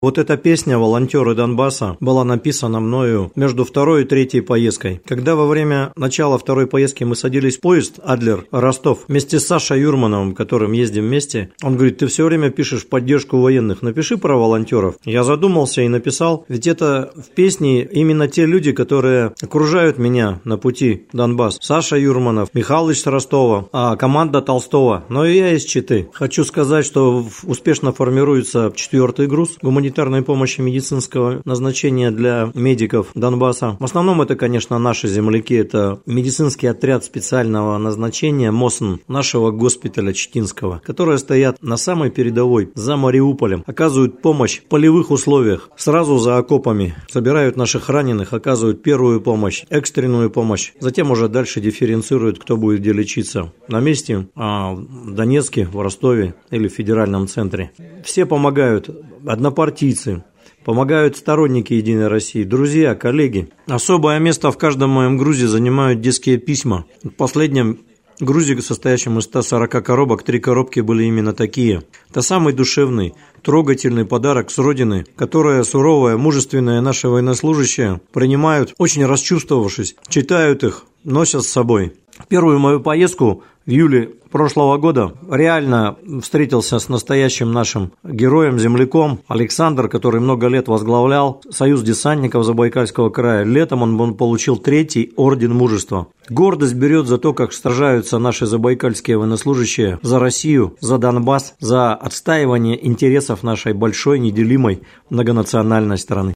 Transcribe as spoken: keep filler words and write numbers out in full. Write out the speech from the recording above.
Вот эта песня «Волонтеры Донбасса» была написана мною между второй и третьей поездкой. Когда во время начала второй поездки мы садились в поезд Адлер-Ростов вместе с Сашей Юрмановым, которым ездим вместе, он говорит: ты все время пишешь в поддержку военных, напиши про волонтеров. Я задумался и написал, ведь это в песне именно те люди, которые окружают меня на пути в Донбасс. Саша Юрманов, Михалыч с Ростова, а команда Толстого, но и я из Читы. Хочу сказать, что успешно формируется четвертый груз гуманитарной помощи медицинского назначения для медиков Донбасса. В основном это, конечно, наши земляки, это медицинский отряд специального назначения МОСН нашего госпиталя Читинского, которые стоят на самой передовой, за Мариуполем, оказывают помощь в полевых условиях, сразу за окопами, собирают наших раненых, оказывают первую помощь, экстренную помощь, затем уже дальше дифференцируют, кто будет где лечиться, на месте, а в Донецке, в Ростове или в федеральном центре. Все помогают, однопартийцы, помогают сторонники «Единой России», друзья, коллеги. Особое место в каждом моем грузе занимают детские письма. В последнем грузе, состоящем из ста сорока коробок, три коробки были именно такие. Это самый душевный, трогательный подарок с родины, которое суровое, мужественное наши военнослужащие принимают, очень расчувствовавшись, читают их, носят с собой. Первую мою поездку в июле прошлого года реально встретился с настоящим нашим героем, земляком Александр, который много лет возглавлял Союз десантников Забайкальского края. Летом он, он получил третий орден мужества. Гордость берет за то, как сражаются наши забайкальские военнослужащие за Россию, за Донбасс, за отстаивание интересов нашей большой, неделимой многонациональной страны.